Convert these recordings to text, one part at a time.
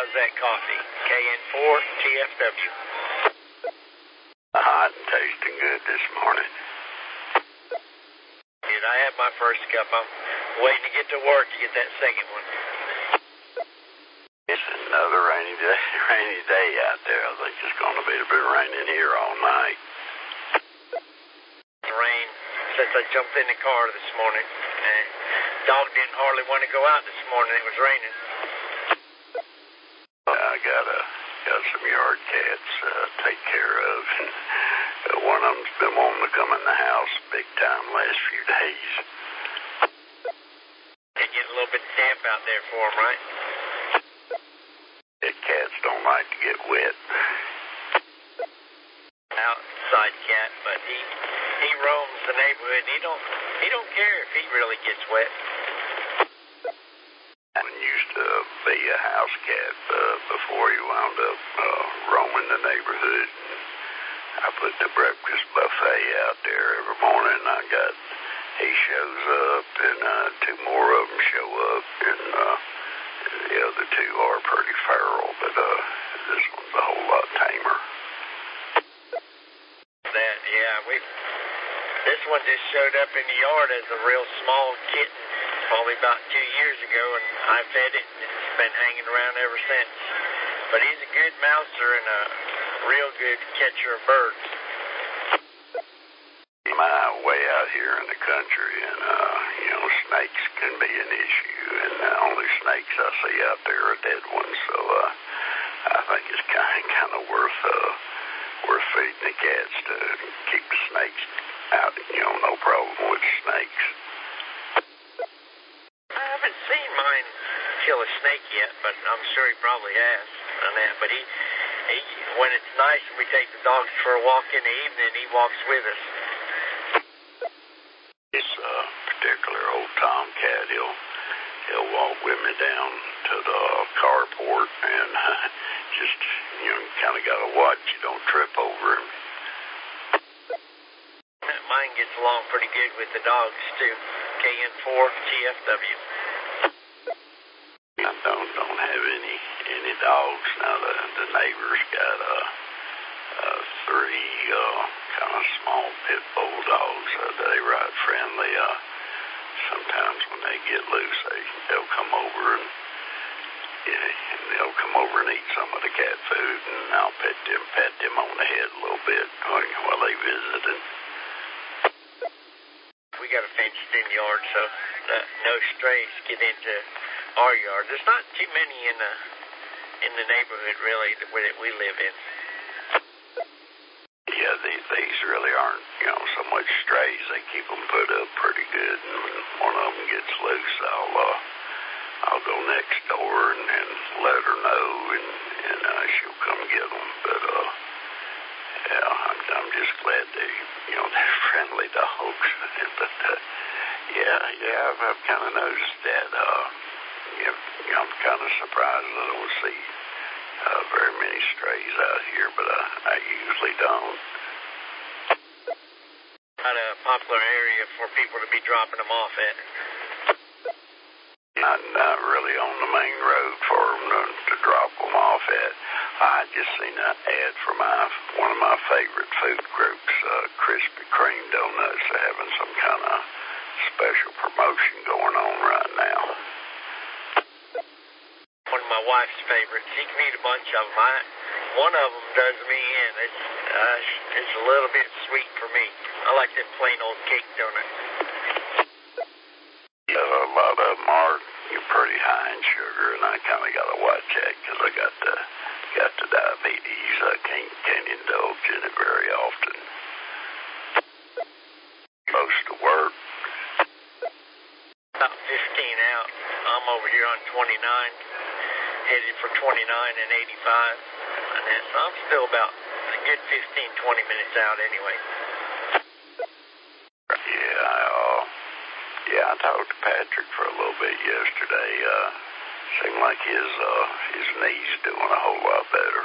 how's that coffee? KN4 TFW. Hot and tasting good this morning. Dude, I had my first cup. I'm waiting to get to work to get that second one. It's another rainy day out there. I think it's going to be a bit raining here all night. The rain since I jumped in the car this morning. And dog didn't hardly want to go out this morning. It was raining. I got some yard cats to take care of. And one of them's been wanting to come in the house big time last few days. They get a little bit damp out there for them, right? The cats don't like to get wet. Outside cat, but he roams the neighborhood. He don't care if he really gets wet. I used to be a house cat before he wound up roaming the neighborhood. I put the breakfast buffet out there every morning. He shows up, and two more of them show up, and the other two are pretty feral, but this one's a whole lot tamer. This one just showed up in the yard as a real small kitten, probably about 2 years ago, and I fed it, and it's been hanging around ever since. But he's a good mouser and a real good catcher of birds. My way out here in the country, and snakes can be an issue, and the only snakes I see out there are dead ones, so I think it's kind of worth feeding the cats to keep the snakes out. No problem with snakes. I haven't seen mine kill a snake yet, but I'm sure he probably has on that. But he when it's nice and we take the dogs for a walk in the evening, he walks with us. This particular old tomcat, he'll walk with me down to the carport, and just kind of got to watch you don't trip over him. Mine gets along pretty good with the dogs too. KN4 TFW. I don't have any dogs now. The neighbor's got three kind of small pit bull dogs. They're right friendly. Sometimes when they get loose, they'll come over and eat some of the cat food, and I'll pat them on the head a little bit while they visit. And we got a fenced-in yard, so no strays get into our yard. There's not too many in the neighborhood really that we live in. Yeah, these really aren't so much strays. They keep them put up pretty good, and when one of them gets loose, I'll go next door and let her know, and she'll come get them. But I'm just glad they're friendly dogs. But I've kind of noticed that. I'm kind of surprised I don't see very many strays out here, but I usually don't. Not a popular area for people to be dropping them off at. Not really on the main road for them to drop them off at. I just seen an ad for one of my favorite food groups, Krispy Kreme donuts. They're having some kind of special promotion going on right now. One of my wife's favorites. She can eat a bunch of them. One of them does me in. It's a little bit sweet for me. I like that plain old cake donut. A lot of them are pretty high in sugar, and I kind of got to watch that because I got the diabetes. I can't indulge in it very often. Close to work. About 15 out. I'm over here on 29, headed for 29 and 85. And so I'm still about a good 15, 20 minutes out anyway. I talked to Patrick for a little bit yesterday. Seemed like his knee's doing a whole lot better.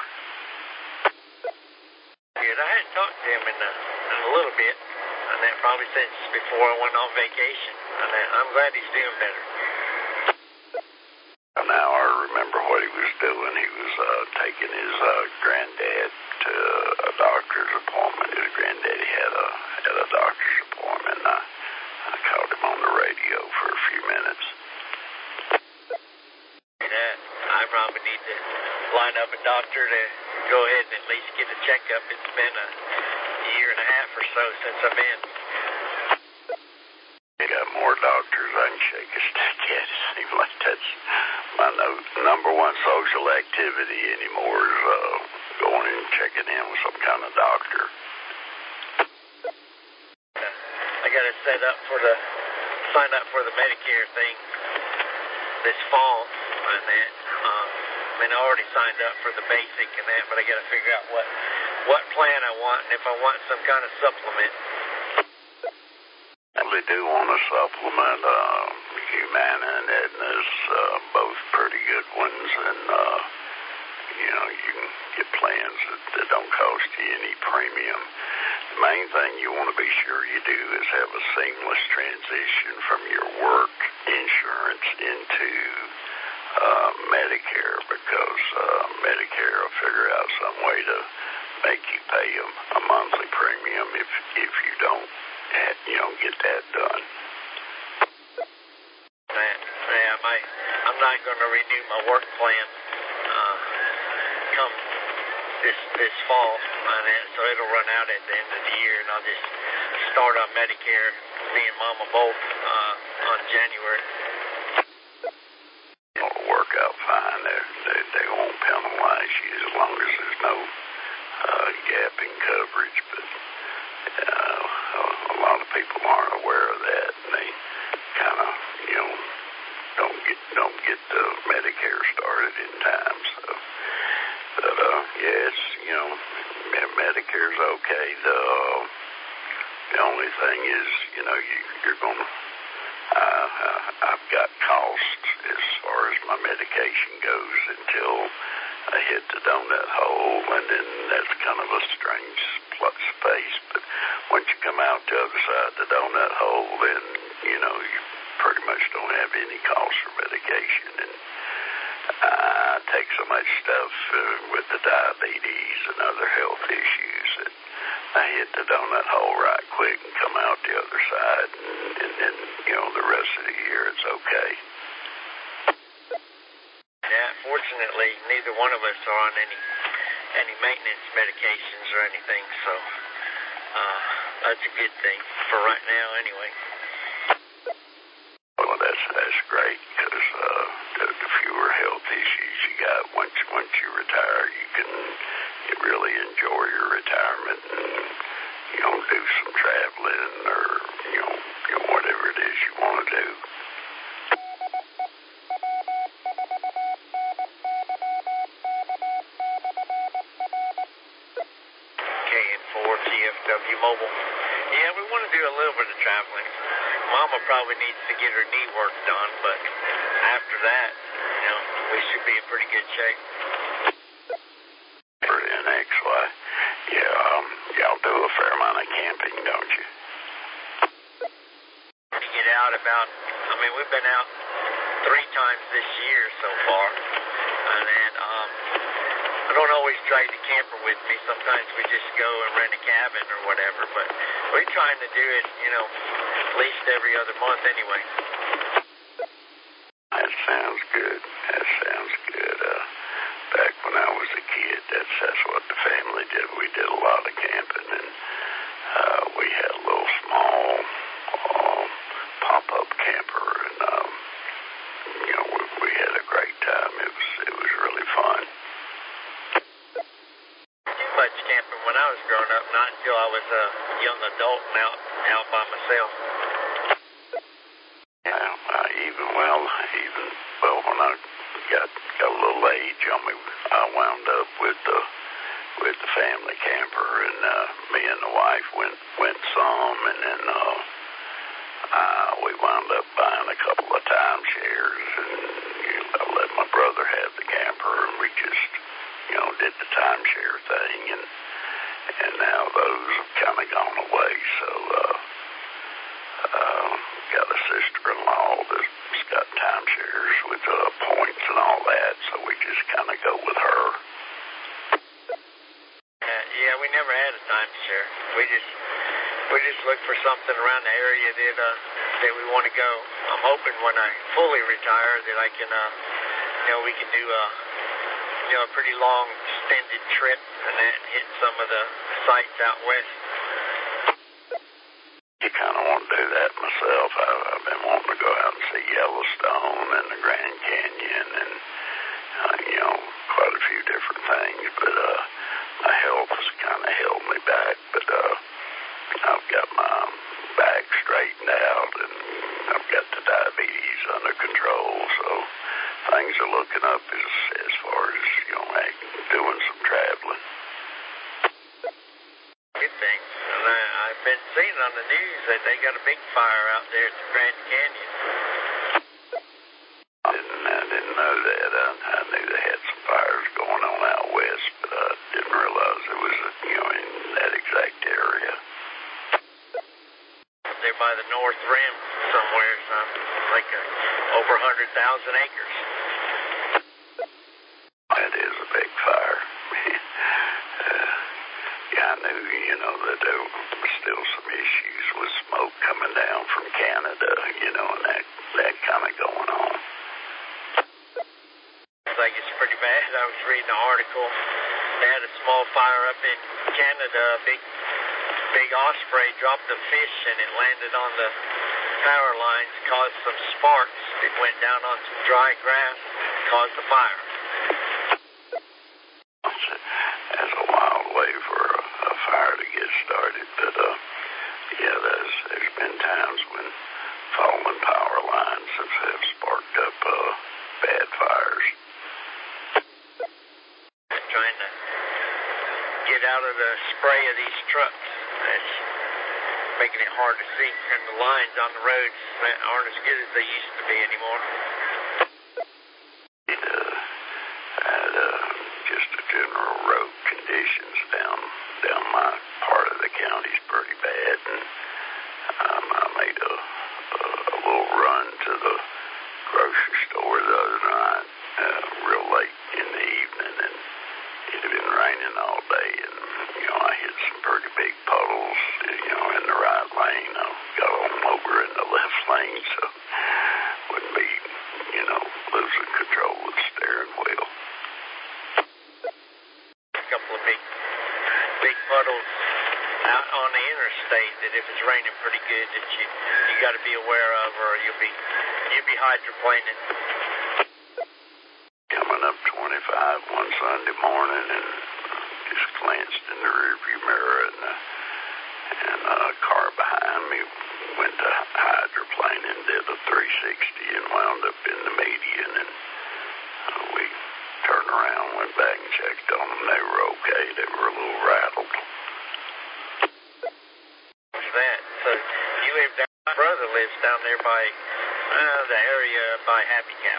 Good. I hadn't talked to him in a little bit, and that probably since before I went on vacation. And I'm glad he's doing better. Now our remember what he was doing. He was taking his granddad to a doctor's appointment. His granddaddy had a doctor's appointment. I called him on the radio for a few minutes. Yeah, I probably need to line up a doctor to go ahead and at least get a checkup. It's been a year and a half or so since I've been. You got more doctors I can shake a stick at. It seems like that's my number one social activity anymore is going and checking in with some kind of doctor. I got to sign up for the Medicare thing this fall, and that. I mean, I already signed up for the basic and that, but I got to figure out what plan I want and if I want some kind of supplement. They do want a supplement. Humana and Aetna's both pretty good ones, and you can get plans that don't cost you any premium. The main thing you want to be sure you do is have a seamless transition from your work insurance into Medicare, because Medicare will figure out some way to make you pay a monthly premium if you don't get that done. I'm not going to renew my work plan come this fall, so it'll run out at the end of the year, and I'll just start on Medicare, me and Mama both, on January. It'll work out fine. They won't penalize you as long as there's no gap in coverage, but a lot of people aren't aware of that, and they kind of, don't get the Medicare started in time. So, but yeah, it's Medicare's okay. The only thing is, you're gonna. I've got costs as far as my medication goes until I hit the donut hole, and then that's kind of a strange space. But once you come out the other side of the donut hole, then you pretty much don't have any cost for medication. And I take so much stuff with the diabetes and other health issues that I hit the donut hole right quick and come out the other side, and then the rest of the year it's okay. Yeah, fortunately, neither one of us are on any maintenance medications or anything, so that's a good thing for right now, anyway. Well, that's great, because the fewer health issues you got once you retire, you can really enjoy your retirement and do some traveling or whatever it is you want to do. TFW Mobile. Yeah, we want to do a little bit of traveling. Mama probably needs to get her knee work done, but after that, we should be in pretty good shape. For NXY, y'all do a fair amount of camping, don't you? We get out we've been out 3 times this year so far, and then I don't always drag the camper with me. Sometimes we just go and rent a cabin or whatever, but we're trying to do it, at least every other month anyway. That sounds good. Back when I was a kid, that's what the family did. We did a lot of camping, and we had a little small pop-up camper, and we had a great time. It was really fun. Much camping when I was growing up, not until I was a young adult and out by myself. Yeah, even when I got a little age on me, I wound up with the family camper, and me and the wife went some, and then we wound up buying a couple of timeshares, and I let my brother have the camper, and we just did the timeshare thing, and now those have kind of gone away. So got a sister-in-law that's got timeshares with points and all that, We just look for something around the area that we want to go. I'm hoping when I fully retire that I can, we can do a pretty long extended trip and hit some of the sites out west. You kind of want to do that myself. I've been wanting to go out and see Yellowstone and the Grand Canyon and, quite a few different things, but my health has kind of held me back, but I've got my back straightened out and I've got the diabetes under control, so things are looking up as far as, doing some traveling. Good thing. I've been seeing on the news that they got a big fire out there at the Grand Canyon. I didn't know that. I knew they had some fires going on out west, but I didn't realize it was, in that exact area. They're by the North Rim somewhere, like over 100,000 acres. That is a big fire. I knew, that there were still some issues with smoke coming down from Canada, and that kind of going on. Looks like it's pretty bad. I was reading an article. They had a small fire up in Canada. A big osprey dropped a fish and it landed on the power lines, caused some sparks. It went down on some dry grass, caused the fire. That's a wild way for a fire to get started, but there's been times when fallen power lines have sparked up bad fires. Trying to get out of the spray of these trucks. That's making it hard to see, and the lines on the roads aren't as good as they used to be anymore. Just the general road conditions down my part of the county is pretty bad, and I made a little run to the grocery store the other night, real late in the evening, and it had been raining all day, and I hit some pretty big puddles, in the right lane. I got on over in the left lane, so wouldn't be, losing control of the steering wheel. A couple of big puddles out on the interstate that if it's raining pretty good that you got to be aware of, or you'll be hydroplaning. Coming up 25 one Sunday morning and just glanced in the rearview mirror and a car behind me went to hydroplane and did a 360 and wound up in the median, and we turned around, went back and checked on them. They were okay. They were a little rattled. What's that? So you live down, my brother lives down there by the area by Happy Cow.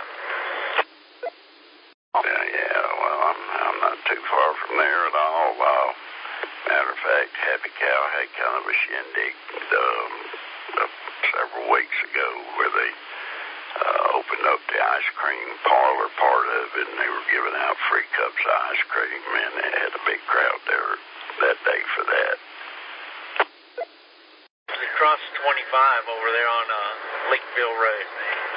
Well, I'm not too far from there at all. Matter of fact, Happy Cow had kind of a shindig several weeks ago where they opened up the ice cream parlor part of it, and they were giving out free cups of ice cream, and they had a big crowd there that day for that. Across 25 over there on Lakeville Road.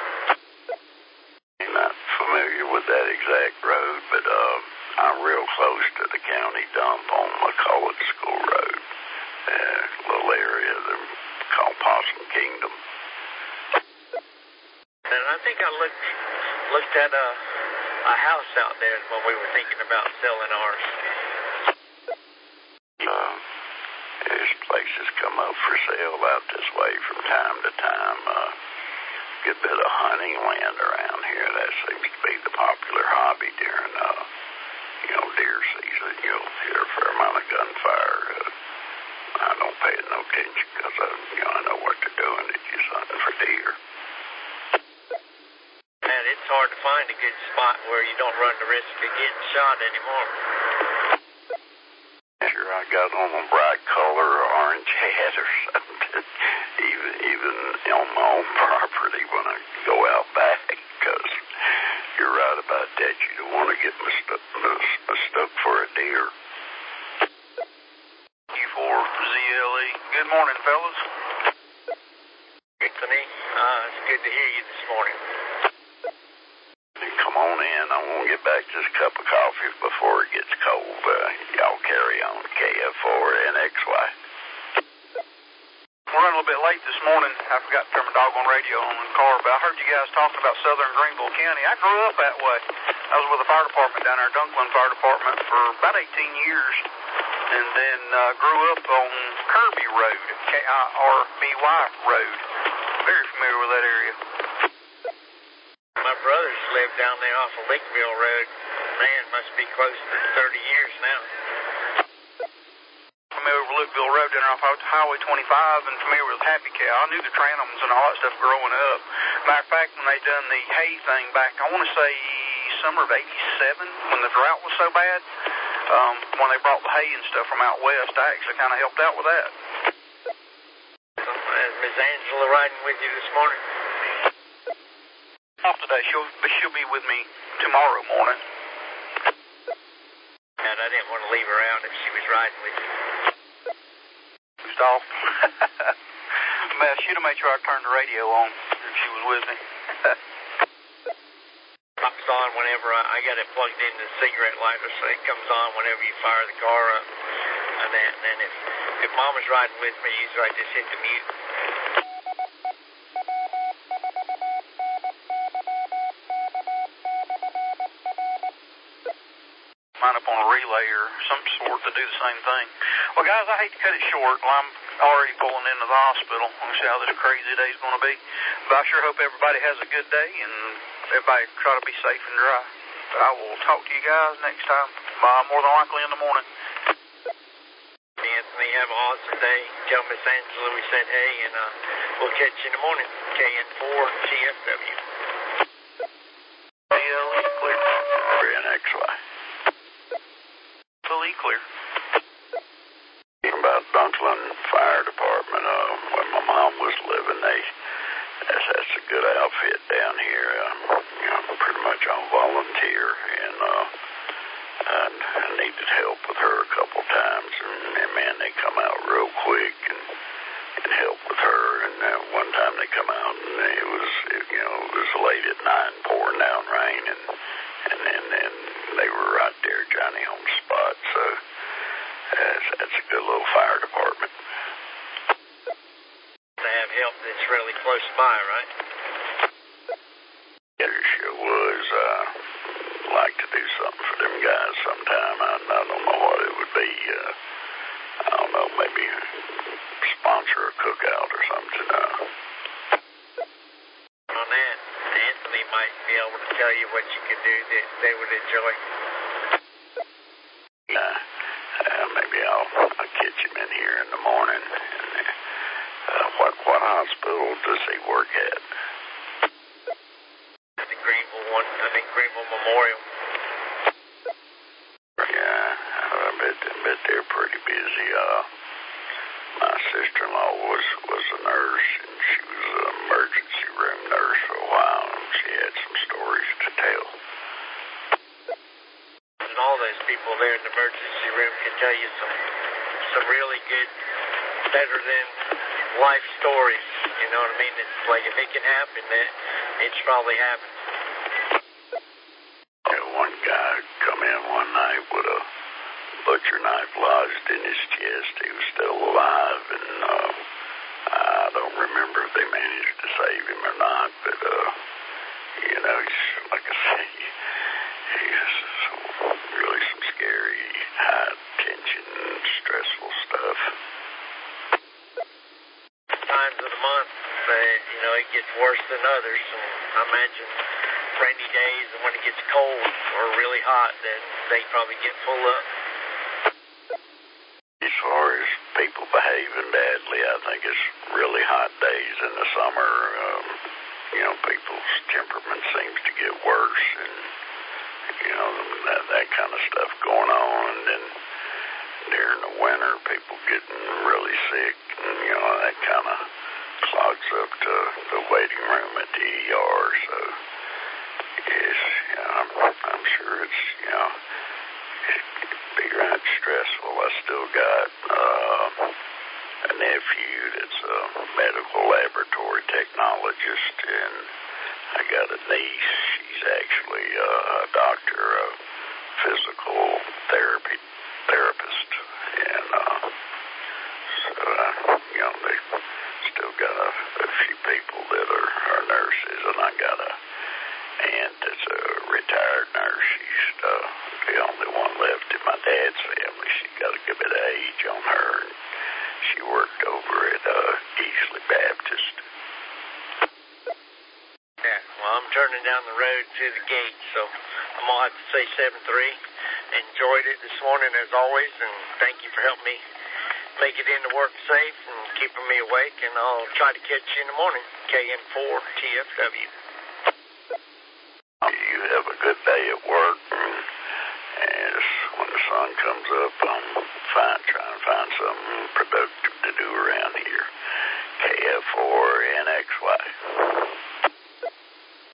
I'm not familiar with that exact road, but I'm real close to the county dump on McCullough School Road. A little area they call Possum Kingdom. And I think I looked at a house out there when we were thinking about selling ours. There's places come up for sale out this way from time to time. Good bit of hunting land around here. That seems to be the popular hobby during, deer season. You'll hear a fair amount of gunfire. I don't pay no attention because I know what they're doing. They're just hunting for deer. Man, it's hard to find a good spot where you don't run the risk of getting shot anymore. Sure, I got on a bright color or orange hat or something, even on my own property when I go out back, because you're right about that. You don't want to get mistook for a deer. 4 Lee. Good morning, fellas. Anthony, it's good to hear you this morning. Come on in. I want to get back to this cup of coffee before it gets cold. Y'all carry on. KF4NXY. We're running a little bit late this morning. I forgot to turn my doggone radio on in the car, but I heard you guys talking about southern Greenville County. I grew up that way. I was with the fire department down there, Dunklin Fire Department, for about 18 years, and then grew up on Kirby Road, Kirby Road. Very familiar with that area. My brothers live down there off of Lakeville Road. Man, must be close to 30 years now. Familiar with Lakeville Road down there off Highway 25, and familiar with Happy Cow. I knew the Tranums and all that stuff growing up. Matter of fact, when they done the hay thing back, I want to say summer of '87, when the drought was so bad, when they brought the hay and stuff from out west, I actually kind of helped out with that. Is Miss Angela riding with you this morning? Off today. She'll be with me tomorrow morning. And I didn't want to leave her out if she was riding with you. Who's off? Man, I should have made sure I turned the radio on if she was with me. Pops on whenever I got it plugged into the cigarette lighter, so it comes on whenever you fire the car up. And then if Mama's riding with me, usually I just hit the mute. Mine up on a relay or some sort to do the same thing. Well, guys, I hate to cut it short. I'm already pulling into the hospital. We'll see how this crazy day's going to be. But I sure hope everybody has a good day and everybody try to be safe and dry. But I will talk to you guys next time, more than likely in the morning. Anthony, have an awesome day. Tell Miss Angela we said hey, and we'll catch you in the morning. KN4 TFW. KLE clear. NXY. Fully clear. About Dunklin Fire Department, when my mom was living, that's a good outfit down here. Pretty much on volunteer, and I needed help with her a couple times, and man, they come out real quick and help with her. And one time they come out, and it was late at night, pouring down rain, and then they were right there, Johnny on the spot. So that's a good little fire department. To have help that's really close by, right? Yeah, there sure was. Like to do something for them guys sometime. I don't know what it would be. I don't know, maybe sponsor a cookout or something. On that, Anthony might be able to tell you what you could do that they would enjoy. Yeah, maybe I'll catch him in here in the morning. And, what hospital does he work at? The Greenville one, I think Greenville Memorial. Yeah, I bet they're pretty busy. My sister-in-law was a nurse, and she was an emergency room nurse for a while, and she had some stories to tell. And all those people there in the emergency room can tell you some really good, better than life stories. You know what I mean? It's like if it can happen, it's probably happened. One guy come in one night with a butcher knife lodged in his chest. He was still alive, and I don't remember if they managed to save him or not, but he's, like I say, he's really some scary, high tension, stressful stuff. Times of the month, it gets worse than others, and I imagine rainy days and when it gets cold or really hot, then they probably get full up. As far as people behaving badly, I think it's really hot days in the summer. People's temperament seems to get worse, and that kind of stuff going on. And then during the winter, people getting really sick, and that kind of clogs up the waiting room at the ER. So yes, I'm sure it's it'd be right stressful. I still got a nephew that's a medical laboratory technologist, and I got a niece. She's actually a doctor, a physical therapist, and they still got a few people that are nurses, and I got a aunt that's a retired nurse. She's the only one left in my dad's family. She's got a good bit of age on her. And she worked over at Easley Baptist. Yeah, well, I'm turning down the road to the gate, so I'm going to have to say 7-3. Enjoyed it this morning as always, and thank you for helping me make it into work safe and keeping me awake, and I'll try to catch you in the morning. KM4 TFW. You have a good day at work, and when the sun comes up, I'm trying to find something productive to do around